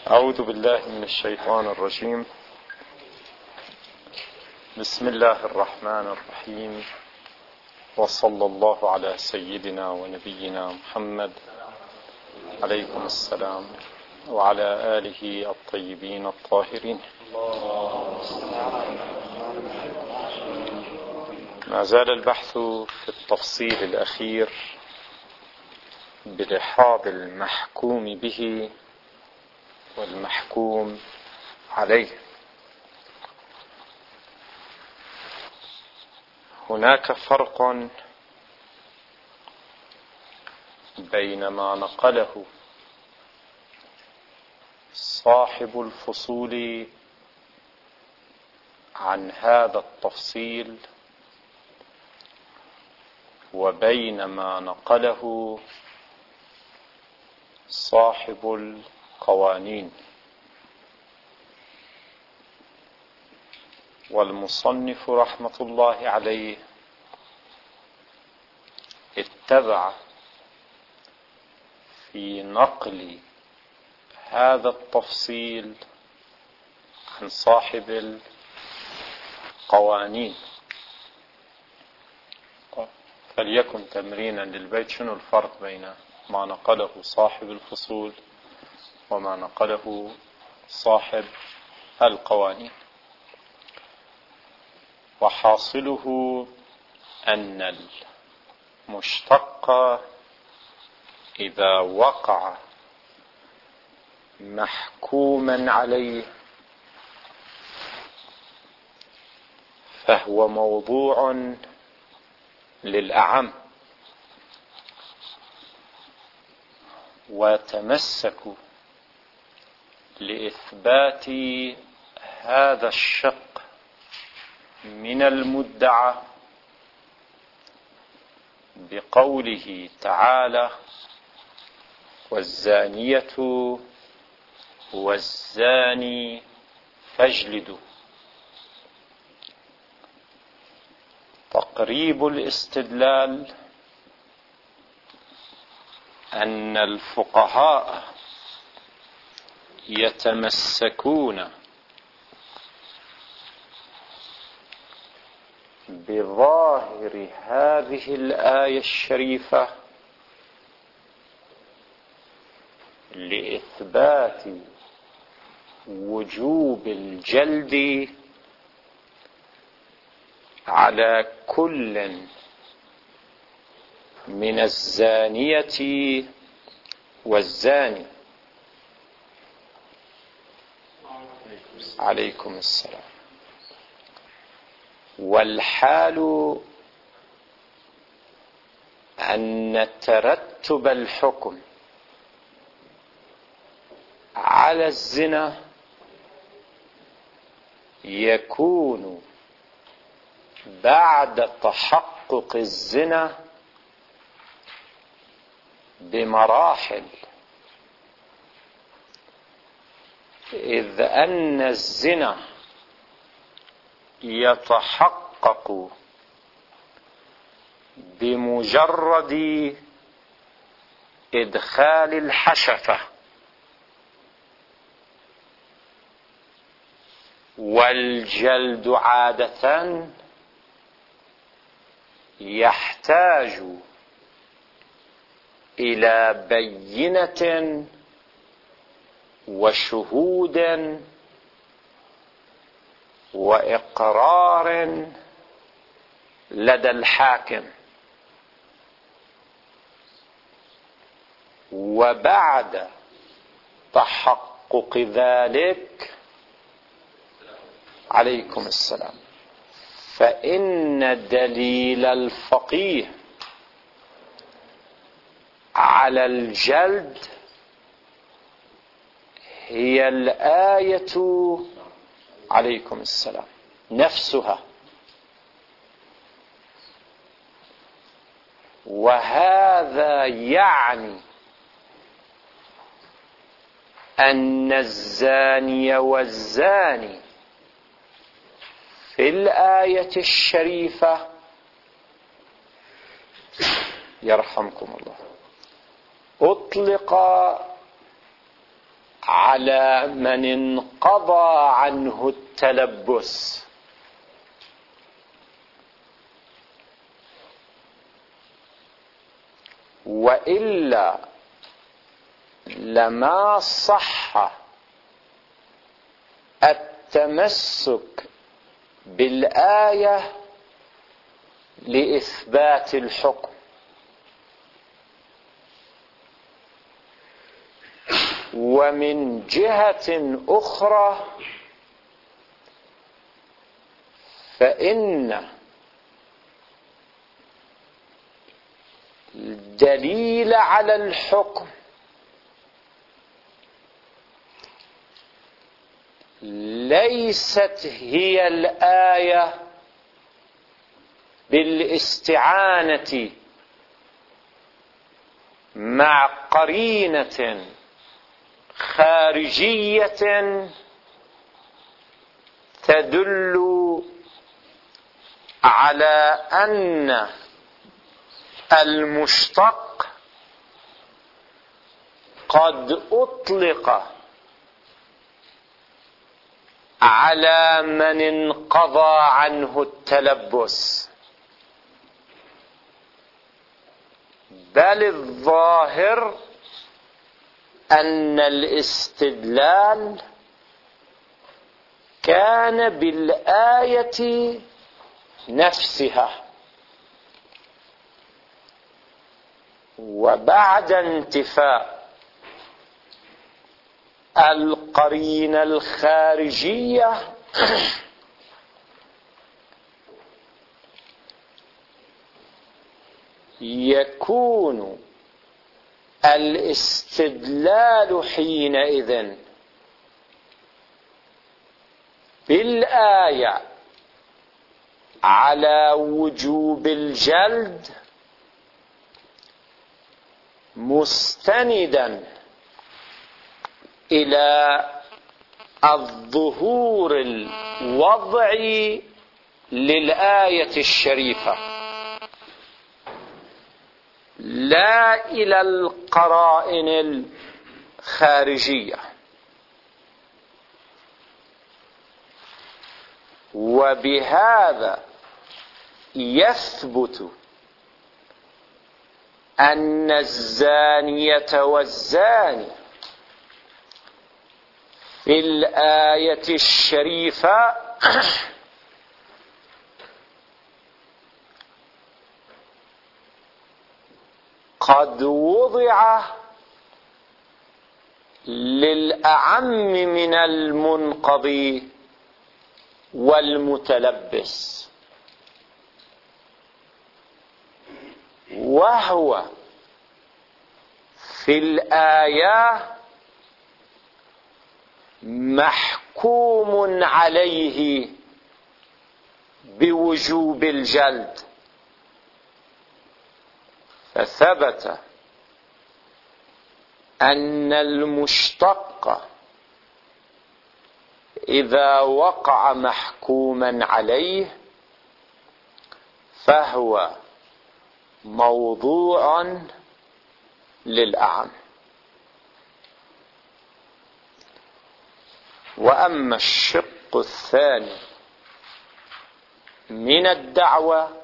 أعوذ بالله من الشيطان الرجيم. بسم الله الرحمن الرحيم، وصلى الله على سيدنا ونبينا محمد عليكم السلام وعلى آله الطيبين الطاهرين. ما زال البحث في التفصيل الأخير بلحاظ المحكوم به والمحكوم عليه. هناك فرق بين ما نقله صاحب الفصول عن هذا التفصيل وبين ما نقله صاحب القوانين. والمصنف رحمة الله عليه اتبع في نقل هذا التفصيل عن صاحب القوانين. فليكن تمرينا للبيت: شنو الفرق بين ما نقله صاحب الفصول وما نقله صاحب القوانين؟ وحاصله أن المشتق إذا وقع محكوما عليه فهو موضوع للأعم، ويتمسك لإثبات هذا الشق من المدعى بقوله تعالى: والزانية والزاني فاجلدوا. تقريب الاستدلال أن الفقهاء يتمسكون بظاهر هذه الآية الشريفة لإثبات وجوب الجلد على كل من الزانية والزاني. عليكم السلام. والحال أن ترتب الحكم على الزنا يكون بعد تحقق الزنا بمراحل، إذ أن الزنا يتحقق بمجرد إدخال الحشفة، والجلد عادة يحتاج إلى بينة وشهود وإقرار لدى الحاكم. وبعد تحقق ذلك، عليكم السلام، فإن دليل الفقيه على الجلد هي الآية، عليكم السلام، نفسها. وهذا يعني أن الزاني والزاني في الآية الشريفة يرحمكم الله أطلق على من انقضى عنه التلبس، وإلا لما صح التمسك بالآية لإثبات الحكم. ومن جهة أخرى فإن الدليل على الحكم ليست هي الآية بالاستعانة مع قرينة خارجية تدل على أن المشتق قد أطلق على من انقضى عنه التلبس، بل الظاهر أن الاستدلال كان بالآية نفسها، وبعد انتفاء القرينة الخارجية يكون الاستدلال حينئذ بالآية على وجوب الجلد مستندا إلى الظهور الوضعي للآية الشريفة، لا إلى القرائن الخارجية. وبهذا يثبت أن الزانية والزاني في الآية الشريفة قد وضع للأعم من المنقضي والمتلبس، وهو في الآية محكوم عليه بوجوب الجلد، فثبت أن المشتق إذا وقع محكوما عليه فهو موضوع للأعم. وأما الشق الثاني من الدعوة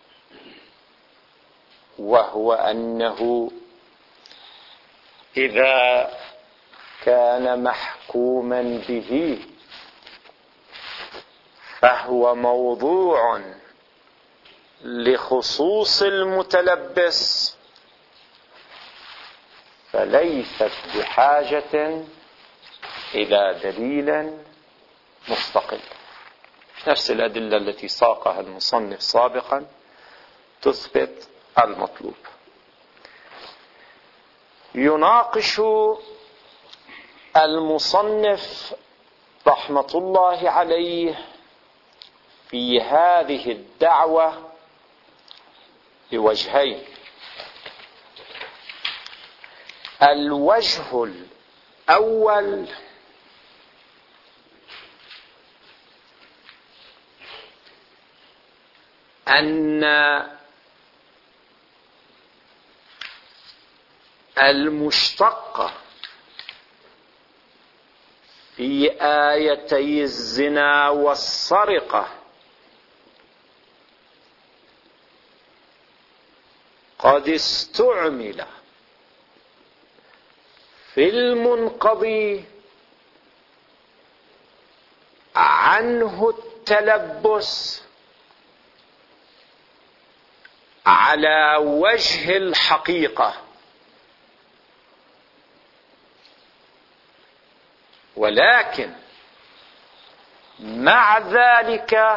وهو أنه إذا كان محكوما به فهو موضوع لخصوص المتلبس، فليست بحاجة إلى دليل مستقل. نفس الأدلة التي ساقها المصنف سابقا تثبت المطلوب. يناقش المصنف رحمة الله عليه في هذه الدعوة بوجهين. الوجه الأول أن المشتق في آيتي الزنا والسرقة قد استعمل في المنقضي عنه التلبس على وجه الحقيقة، ولكن مع ذلك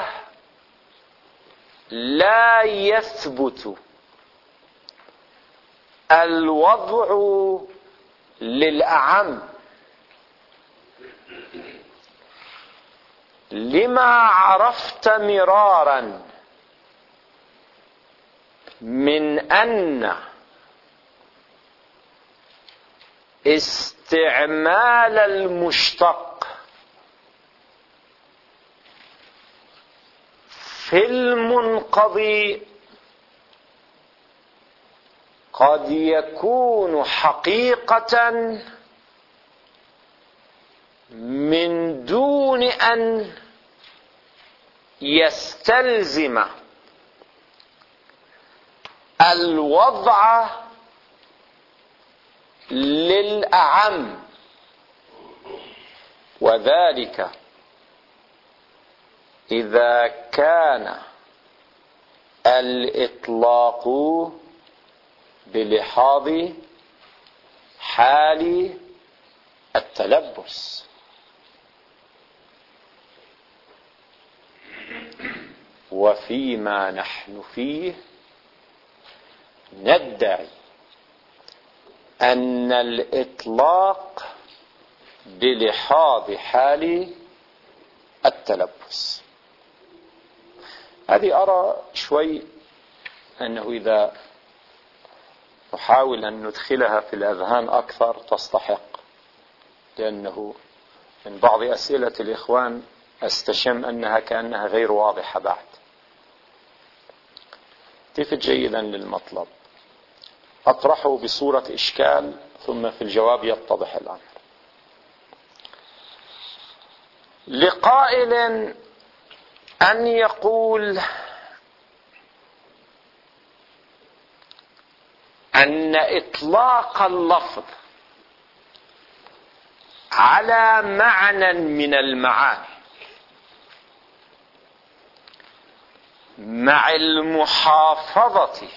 لا يثبت الوضع للأعم، لما عرفت مرارا من أن استعمال المشتق في المنقضي قد يكون حقيقة من دون أن يستلزم الوضع للأعم، وذلك إذا كان الإطلاق بلحاظ حال التلبس. وفيما نحن فيه ندعي أن الإطلاق بلحاظ حال التلبس. هذه أرى شوي أنه إذا نحاول أن ندخلها في الأذهان أكثر تستحق، لأنه من بعض أسئلة الإخوان أستشم أنها كأنها غير واضحة بعد. التفت جيدا للمطلب، أطرحه بصورة إشكال ثم في الجواب يتضح الأمر. لقائل أن يقول أن إطلاق اللفظ على معنى من المعاني مع المحافظة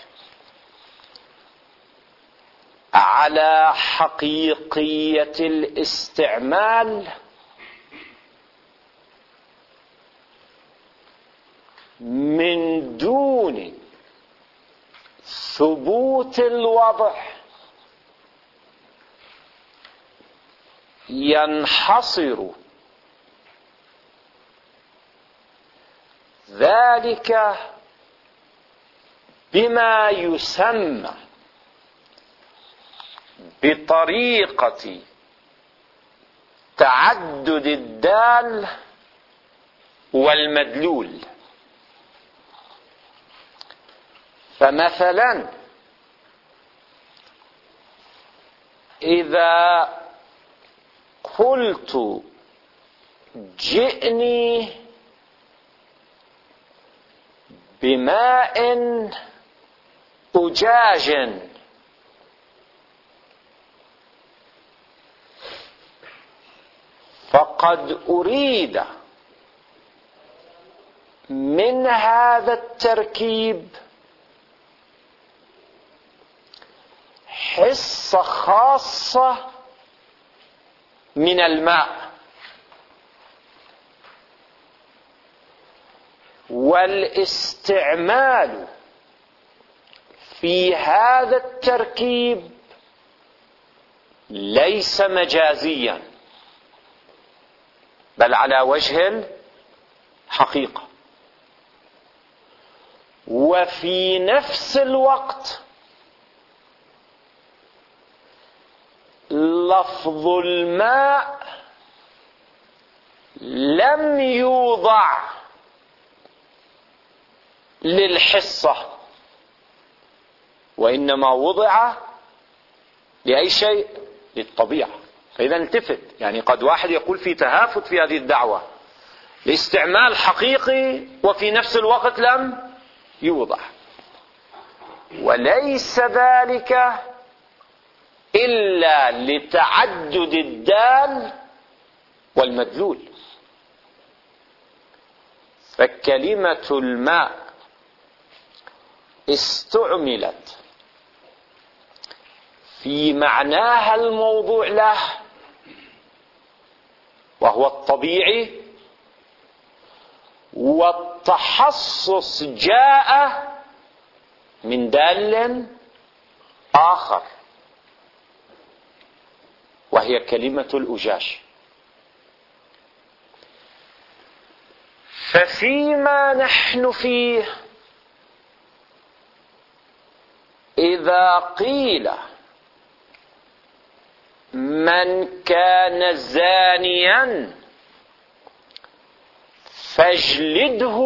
على حقيقية الاستعمال من دون ثبوت الوضع ينحصر ذلك بما يسمى بطريقة تعدد الدال والمدلول. فمثلا إذا قلت جئني بماء أجاج فقد أريد من هذا التركيب حصة خاصة من الماء، والاستعمال في هذا التركيب ليس مجازيا بل على وجه الحقيقة. وفي نفس الوقت لفظ الماء لم يوضع للحصة، وإنما وضع لأي شيء؟ للطبيعة. فإذا التفت، يعني قد واحد يقول في تهافت في هذه الدعوة لاستعمال حقيقي وفي نفس الوقت لم يوضح، وليس ذلك إلا لتعدد الدال والمدلول. فكلمة الماء استعملت في معناها الموضوع له وهو الطبيعي، والتحصص جاء من دال آخر وهي كلمة الأجاج. ففيما نحن فيه إذا قيل من كان زانيا فاجلده،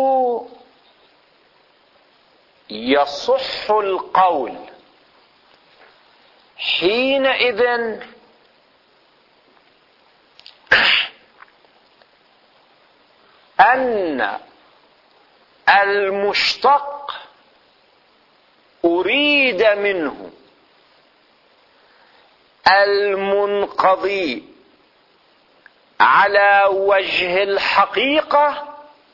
يصح القول حينئذ أن المشتق أريد منه المنقضي على وجه الحقيقة،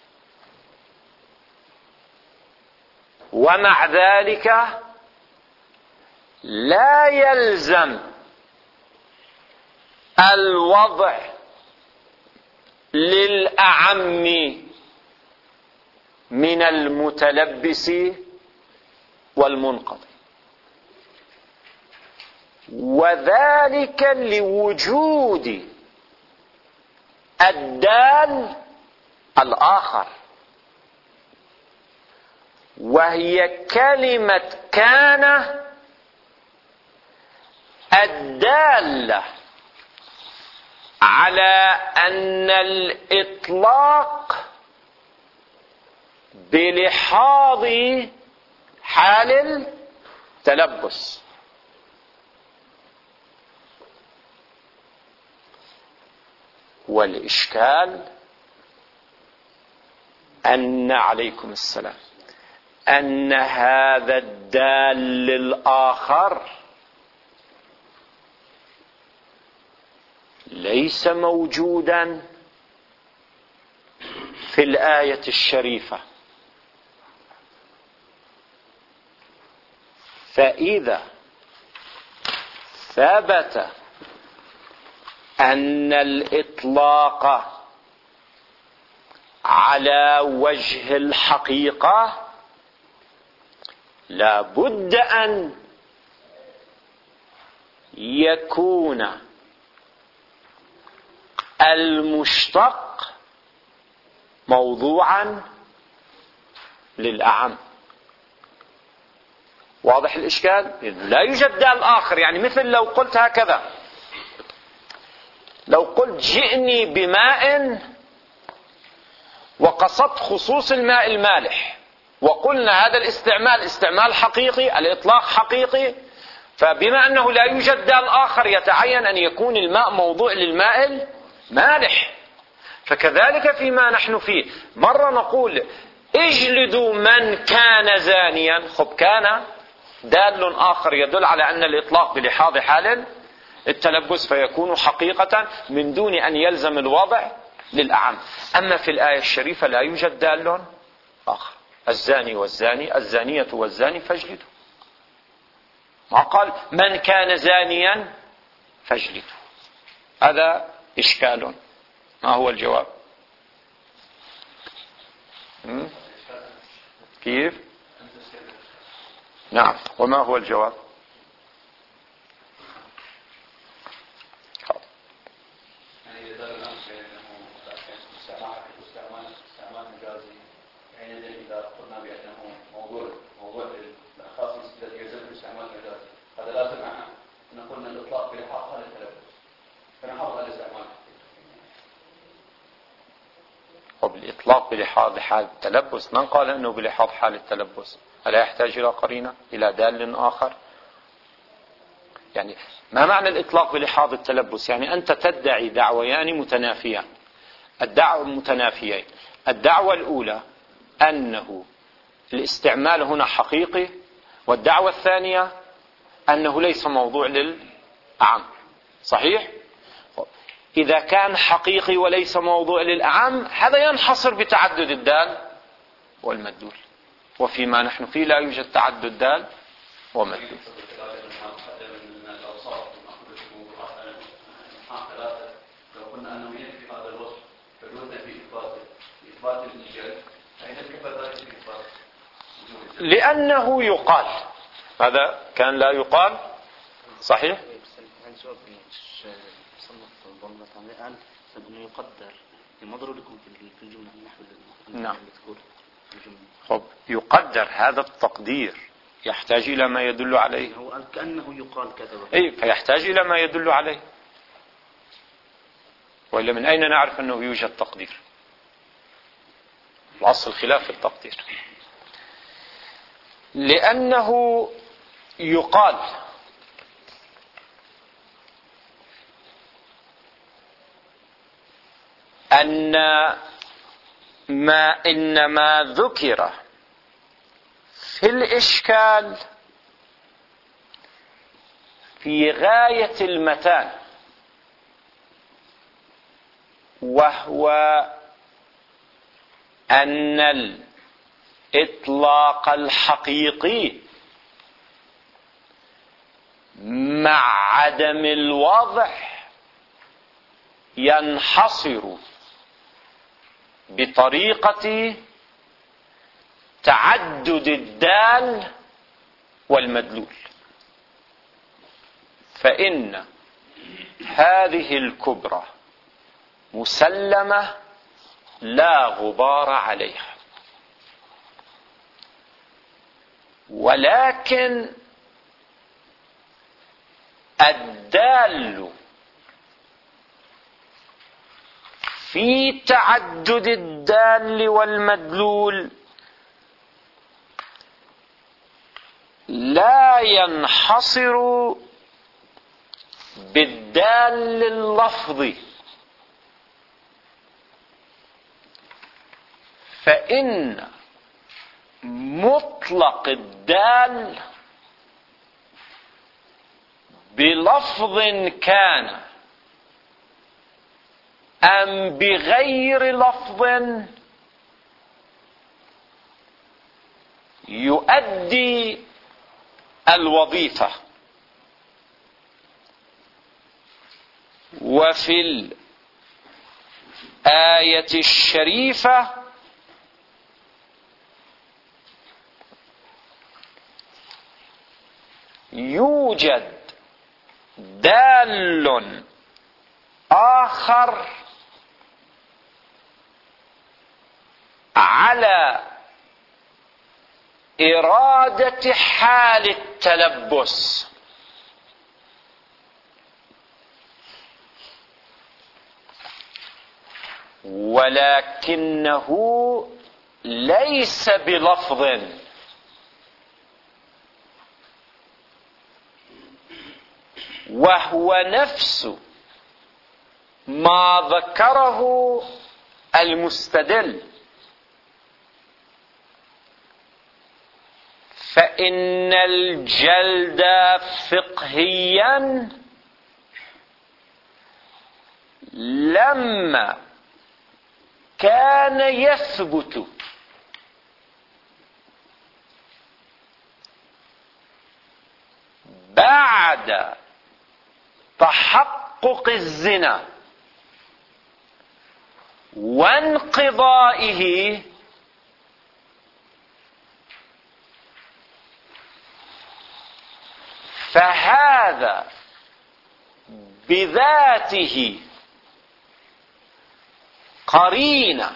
ومع ذلك لا يلزم الوضع للأعم من المتلبس والمنقضي، وذلك لوجود الدال الآخر، وهي كلمة كان الدالة على أن الإطلاق بلحاظ حال التلبس. والإشكال أن عليكم السلام أن هذا الدال الآخر ليس موجودا في الآية الشريفة. فإذا ثبت أن الإطلاق على وجه الحقيقة لا بد أن يكون المشتق موضوعا للأعم. واضح الإشكال؟ لا يوجد دال آخر. يعني مثل لو قلت هكذا، لو قلت جئني بماء وقصدت خصوص الماء المالح، وقلنا هذا الاستعمال استعمال حقيقي، الإطلاق حقيقي، فبما أنه لا يوجد دال آخر يتعين أن يكون الماء موضوع للماء المالح. فكذلك فيما نحن فيه، مرة نقول اجلدوا من كان زانيا، خب كان دال آخر يدل على أن الإطلاق بلحاظ حال التلبس فيكون حقيقة من دون أن يلزم الوضع للأعم. أما في الآية الشريفة لا يوجد دال آخر. الزاني والزاني، الزانية والزاني فاجلدوا. ما قال من كان زانيا فاجلدوا. هذا إشكال. ما هو الجواب؟ كيف؟ نعم، وما هو الجواب؟ وبالإطلاق بلحاظ حال التلبس، من قال أنه بلحاظ حال التلبس؟ ألا يحتاج إلى قرينة، إلى دال آخر؟ يعني ما معنى الإطلاق بلحاظ التلبس؟ يعني أنت تدعي دعويان متنافيان، الدعوة الأولى أنه الاستعمال هنا حقيقي، والدعوة الثانية أنه ليس موضوع للأعم. صحيح؟ إذا كان حقيقي وليس موضوع للأعم، هذا ينحصر بتعدد الدال والمدلول، وفيما نحن فيه لا يوجد تعدد دال ومدلول. لأنه يقال، هذا كان لا يقال. صحيح؟ أنه يقدر المضرب لكم في الجملة النحو نعم. خب يقدر، هذا التقدير يحتاج إلى ما يدل عليه. هو كأنه يقال كذا. أي، فيحتاج إلى ما يدل عليه، وإلا من أين نعرف أنه يوجد تقدير؟ الأصل خلاف التقدير. لأنه يقال أن إنما ذكر في الإشكال في غاية المتان، وهو أن الإطلاق الحقيقي مع عدم الوضع ينحصر بطريقة تعدد الدال والمدلول، فإن هذه الكبرى مسلمة لا غبار عليها، ولكن الدال في تعدد الدال والمدلول لا ينحصر بالدال اللفظي، فإن مطلق الدال بلفظ كان أم بغير لفظ يؤدي الوظيفة. وفي الآية الشريفة يوجد دال آخر على إرادة حال التلبس، ولكنه ليس بلفظ، وهو نفس ما ذكره المستدل، فإن الجلد فقهيا لما كان يثبت بعد تحقق الزنا وانقضائه، فهذا بذاته قرينة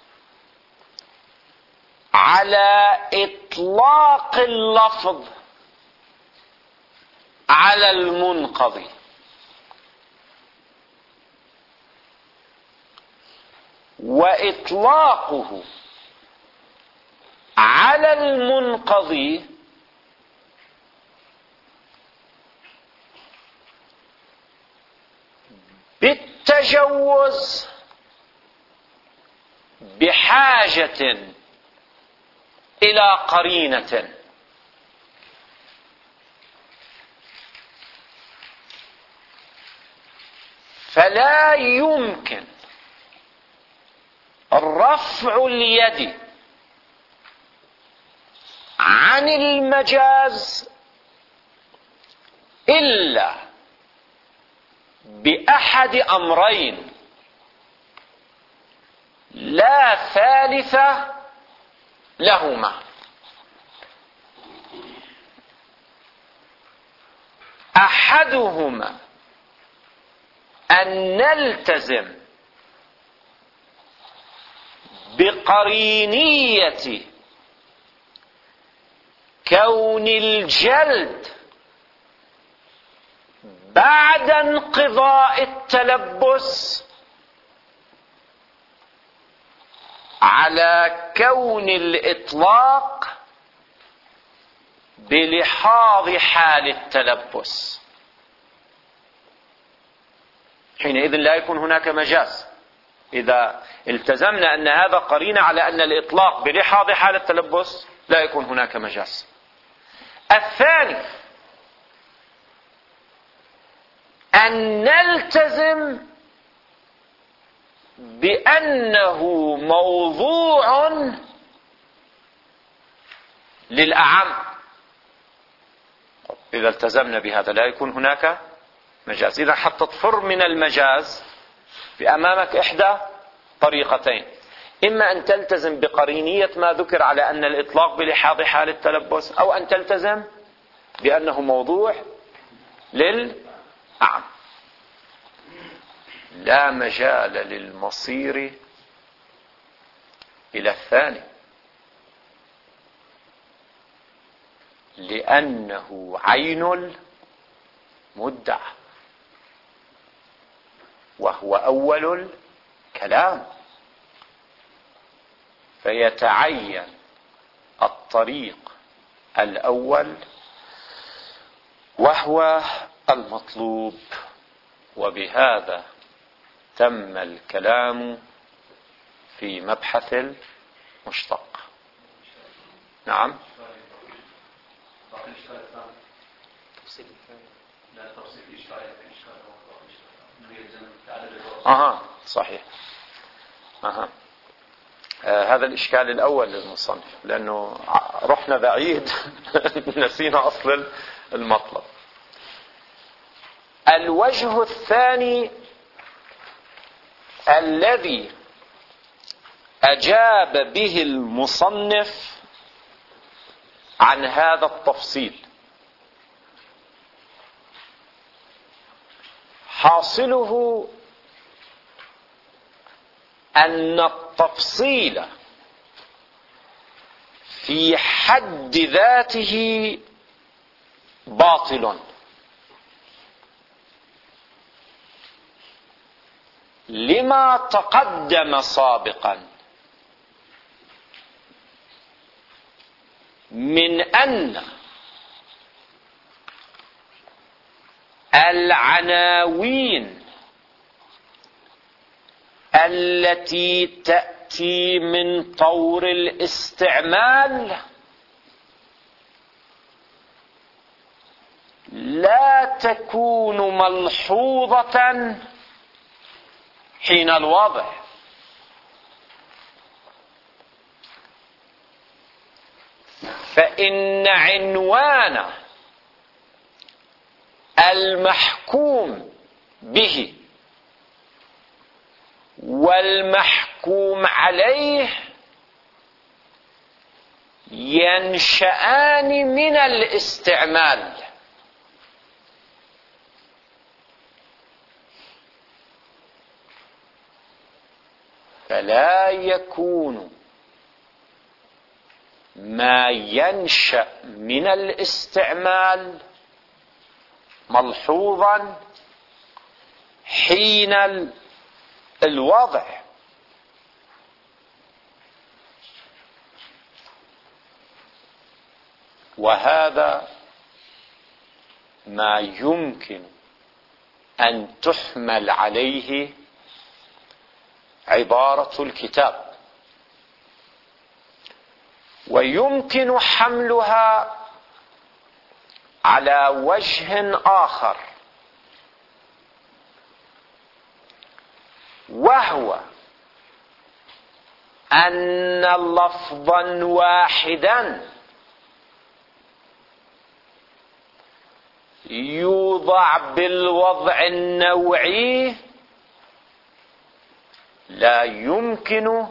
على إطلاق اللفظ على المنقضي، وإطلاقه على المنقضي التجوز بحاجة إلى قرينة، فلا يمكن رفع اليد عن المجاز إلا بأحد أمرين لا ثالث لهما: أحدهما أن نلتزم بقرينية كون الجلد بعد انقضاء التلبس على كون الإطلاق بلحاظ حال التلبس، حينئذ لا يكون هناك مجاز. إذا التزمنا أن هذا قرينة على أن الإطلاق بلحاظ حال التلبس لا يكون هناك مجاز. الثاني أن نلتزم بأنه موضوع للأعم. إذا التزمنا بهذا لا يكون هناك مجاز. إذا حتى تفر من المجاز بأمامك إحدى طريقتين: إما أن تلتزم بقرينية ما ذكر على أن الإطلاق بلحاظ حال التلبس، أو أن تلتزم بأنه موضوع للأعم. لا مجال للمصير إلى الثاني، لأنه عين المدعى وهو أول الكلام، فيتعين الطريق الأول وهو المطلوب. وبهذا تم الكلام في مبحث المشتق. نعم. صحيح. هذا الإشكال الأول للمصنف، لأنه رحنا بعيد نسينا أصل المطلب. الوجه الثاني الذي أجاب به المصنف عن هذا التفصيل حاصله أن التفصيل في حد ذاته باطل، لما تقدم سابقا من أن العناوين التي تأتي من طور الاستعمال لا تكون ملحوظة حين الوضع، فإن عنوان المحكوم به والمحكوم عليه ينشأان من الاستعمال، فلا يكون ما ينشأ من الاستعمال ملحوظا حين الوضع. وهذا ما يمكن أن تحمل عليه عبارة الكتاب، ويمكن حملها على وجه آخر، وهو أن لفظا واحدا يوضع بالوضع النوعي لا يمكن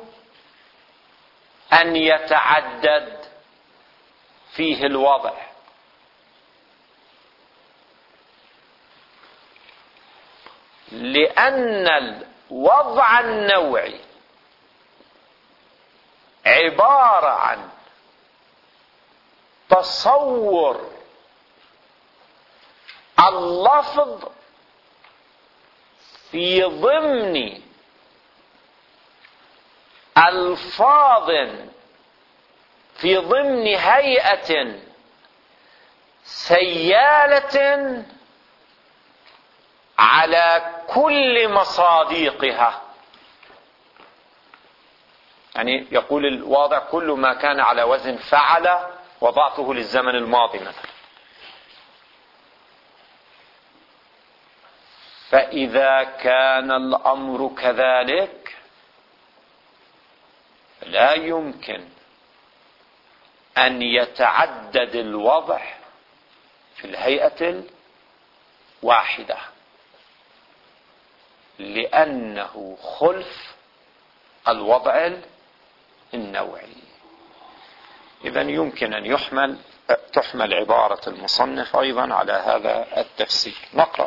أن يتعدد فيه الوضع، لأن الوضع النوعي عبارة عن تصور اللفظ في ضمن ألفاظ، في ضمن هيئة سيالة على كل مصادقها. يعني يقول الواضع كل ما كان على وزن فعل وضعته للزمن الماضي مثلا. فإذا كان الأمر كذلك لا يمكن أن يتعدد الوضع في الهيئة الواحدة، لأنه خلف الوضع النوعي. إذن يمكن أن تحمل عبارة المصنف أيضا على هذا التفسير. نقرأ: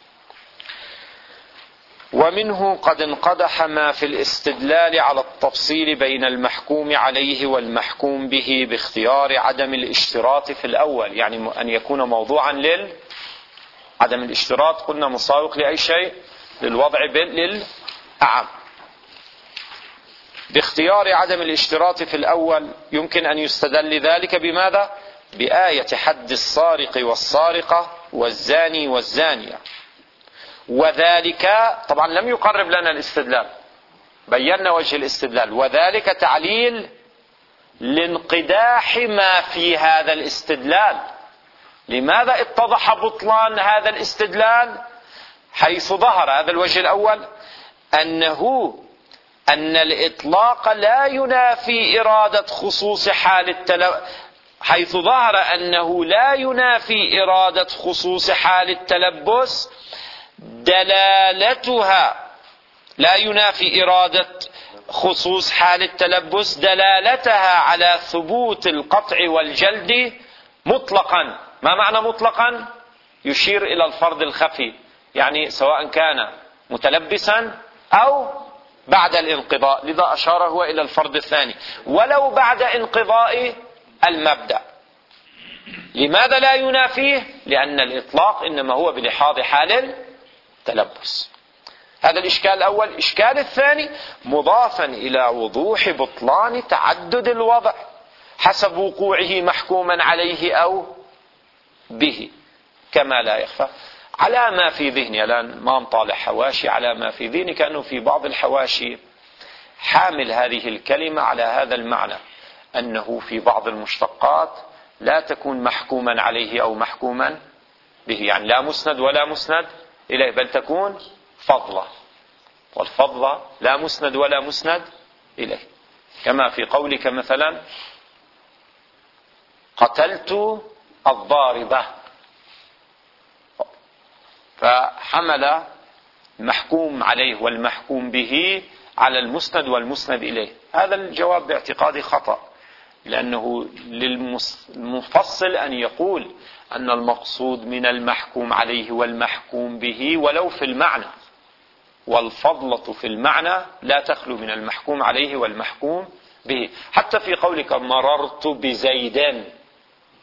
ومنه قد انقدح ما في الاستدلال على التفصيل بين المحكوم عليه والمحكوم به باختيار عدم الاشتراط في الأول، يعني أن يكون موضوعا عدم الاشتراط قلنا مساوق لأي شيء، للوضع للأعم. باختيار عدم الاشتراط في الأول يمكن أن يستدل ذلك بماذا؟ بآية حد السارق والسارقة والزاني والزانية. وذلك طبعا لم يقرب لنا الاستدلال، بينا وجه الاستدلال، وذلك تعليل لانقداح ما في هذا الاستدلال. لماذا اتضح بطلان هذا الاستدلال؟ حيث ظهر هذا الوجه الأول أن الإطلاق لا ينافي إرادة خصوص حال حيث ظهر أنه لا ينافي إرادة خصوص حال التلبس دلالتها، لا ينافي إرادة خصوص حال التلبس دلالتها على ثبوت القطع والجلد مطلقا. ما معنى مطلقا؟ يشير إلى الفرض الخفي، يعني سواء كان متلبسا أو بعد الانقضاء، لذا أشار هو إلى الفرض الثاني، ولو بعد انقضاء المبدأ. لماذا لا ينافيه؟ لأن الإطلاق إنما هو بلحاظ حال التلبس. هذا الإشكال الأول. الإشكال الثاني مضافا إلى وضوح بطلان تعدد الوضع حسب وقوعه محكوما عليه أو به، كما لا يخفى على ما في ذهني. الآن ما نطالع حواشي، على ما في ذهني كأنه في بعض الحواشي حامل هذه الكلمة على هذا المعنى، أنه في بعض المشتقات لا تكون محكوما عليه أو محكوما به، يعني لا مسند ولا مسند إليه، بل تكون فضلة، والفضلة لا مسند ولا مسند إليه، كما في قولك مثلا قتلت الضاربة، فحمل المحكوم عليه والمحكوم به على المسند والمسند إليه. هذا الجواب باعتقادي خطأ، لأنه للمفصل أن يقول أن المقصود من المحكوم عليه والمحكوم به ولو في المعنى، والفضلة في المعنى لا تخلو من المحكوم عليه والمحكوم به. حتى في قولك مررت بزيد،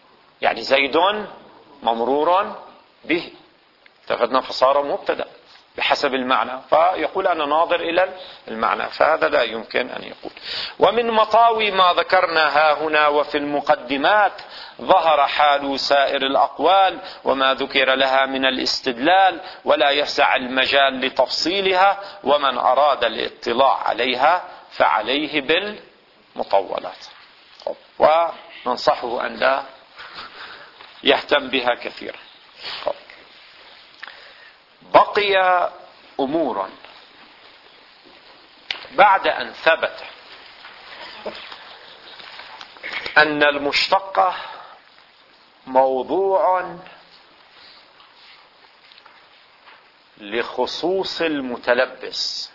يعني زيد ممرور به، اتفقنا، فصار مبتدأ. بحسب المعنى، فيقول أنا ناظر إلى المعنى، فهذا لا يمكن أن يقول. ومن مطاوي ما ذكرنا ها هنا وفي المقدمات ظهر حال سائر الأقوال وما ذكر لها من الاستدلال، ولا يسع المجال لتفصيلها، ومن أراد الاطلاع عليها فعليه بالمطولات، وننصحه أن لا يهتم بها كثيرا. بقي أمور بعد أن ثبت أن المشتقة موضوع لخصوص المتلبس.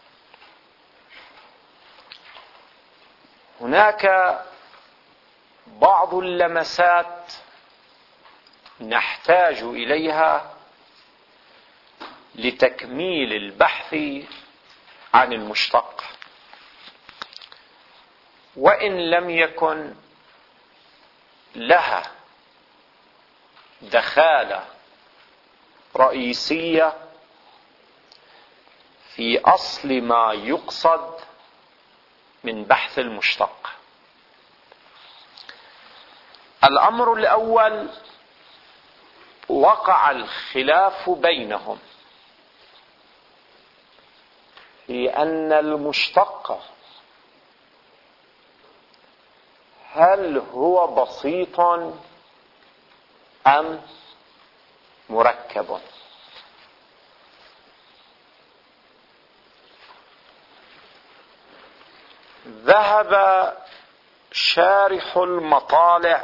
هناك بعض اللمسات نحتاج إليها لتكميل البحث عن المشتق، وإن لم يكن لها دخالة رئيسية في أصل ما يقصد من بحث المشتق. الأمر الأول، وقع الخلاف بينهم في أن المشتق هل هو بسيط أم مركب. ذهب شارح المطالع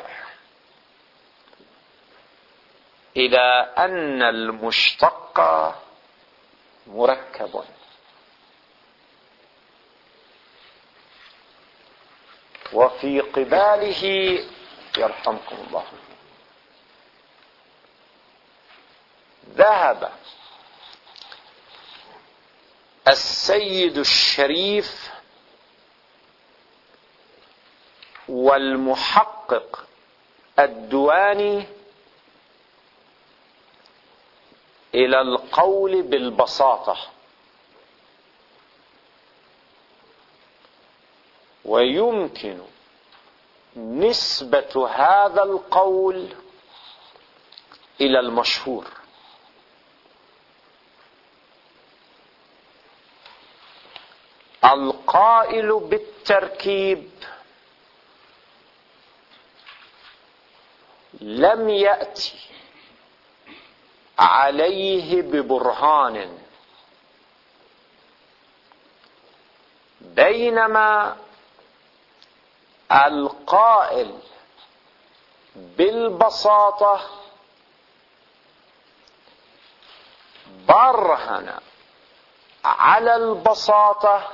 إلى أن المشتق مركب، وفي قباله يرحمكم الله ذهب السيد الشريف والمحقق الدواني إلى القول بالبساطة، ويمكن نسبة هذا القول إلى المشهور. القائل بالتركيب لم يأتي عليه ببرهان، بينما القائل بالبساطة برهن على البساطة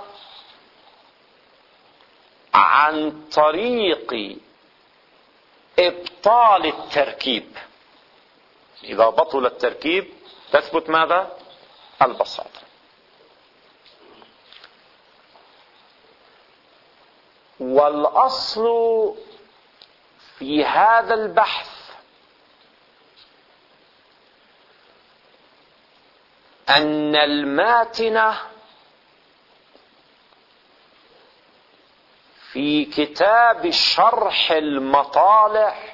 عن طريق إبطال التركيب. إذا بطل التركيب تثبت ماذا؟ البساطة. والأصل في هذا البحث أن الماتن في كتاب شرح المطالع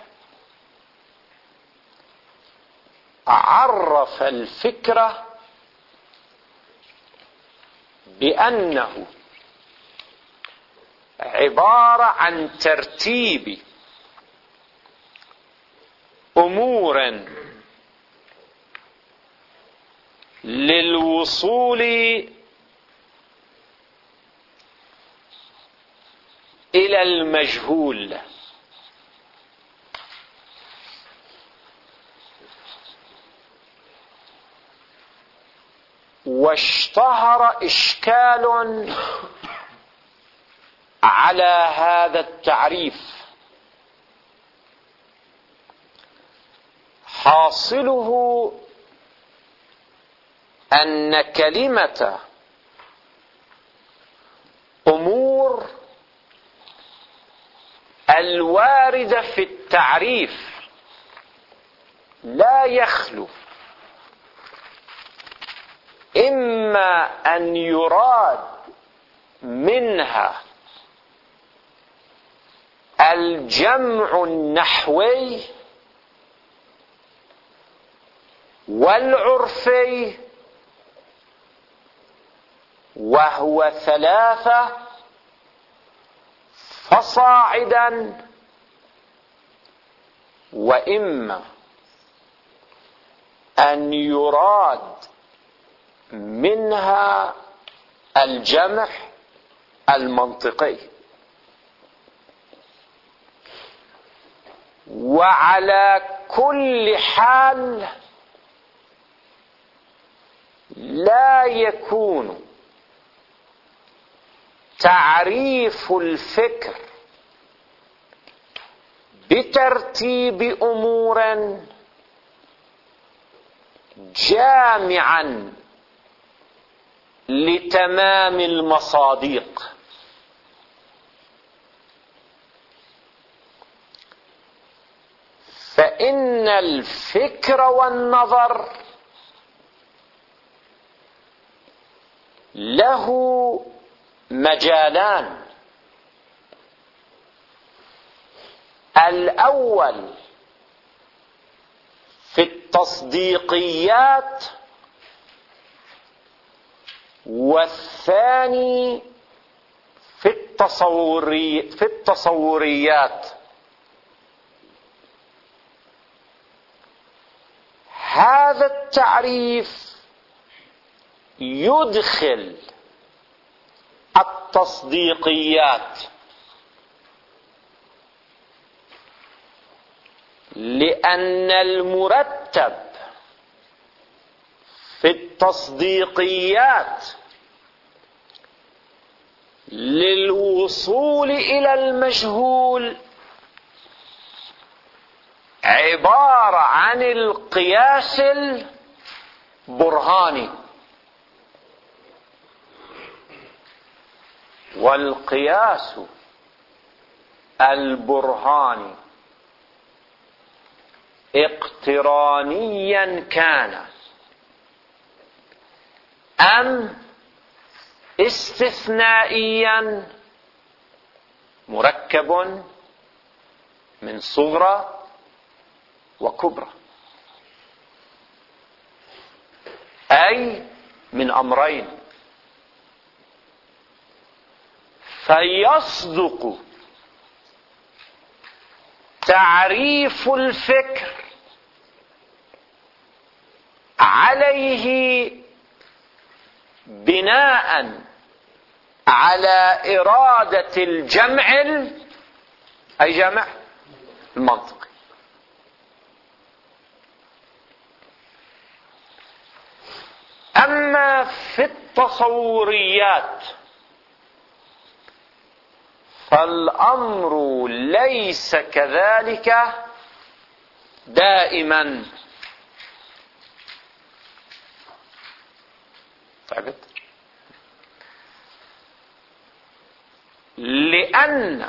عرف الفكرة بأنه عبارة عن ترتيب أمور للوصول إلى المجهول. واشتهر إشكال على هذا التعريف، حاصله أن كلمة أمور الواردة في التعريف لا يخلو إما أن يراد منها الجمع النحوي والعرفي وهو 3 فصاعدا، وإما أن يراد منها الجمع المنطقي. وعلى كل حال لا يكون تعريف الفكر بترتيب أمور جامعا لتمام المصادق، فإن الفكر والنظر له مجالان: الأول في التصديقيات، والثاني في التصوريات. هذا التعريف يدخل التصديقيات، لأن المرتب في التصديقيات للوصول إلى المجهول عبارة عن القياس البرهاني، والقياس البرهاني اقترانيا كان أم استثنائيا مركب من صغرى وكبرى، أي من أمرين. فيصدق تعريف الفكر عليه بناء على إرادة الجمع أي جمع المنطقي. أما في التصوريات فالأمر ليس كذلك دائما. لأن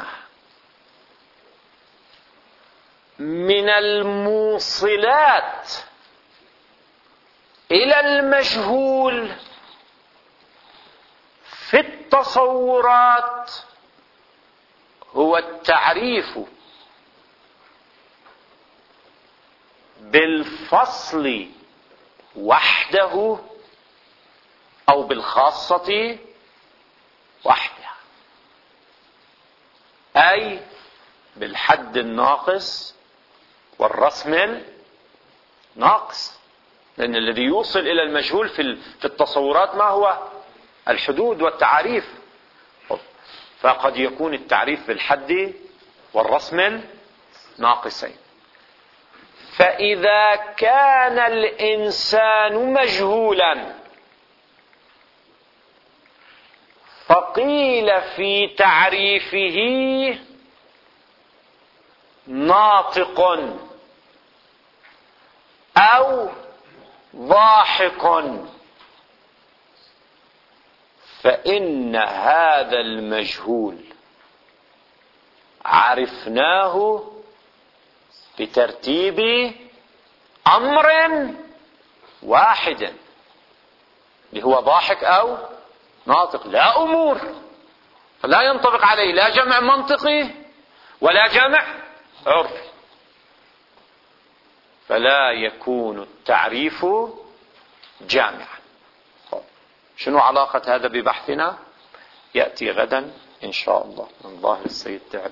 من الموصلات إلى المجهول في التصورات هو التعريف بالفصل وحده أو بالخاصة وحدها، أي بالحد الناقص والرسم الناقص. لأن الذي يوصل إلى المجهول في التصورات ما هو؟ الحدود والتعريف. فقد يكون التعريف بالحد والرسم ناقصين. فإذا كان الإنسان مجهولا فقيل في تعريفه ناطق أو ضاحك، فإن هذا المجهول عرفناه بترتيب أمر واحد، اللي هو ضاحك أو ناطق، لا أمور، فلا ينطبق عليه لا جمع منطقي ولا جمع عرفي، فلا يكون التعريف جامعا. شنو علاقة هذا ببحثنا؟ يأتي غدا إن شاء الله. من ظاهر السيد تعب.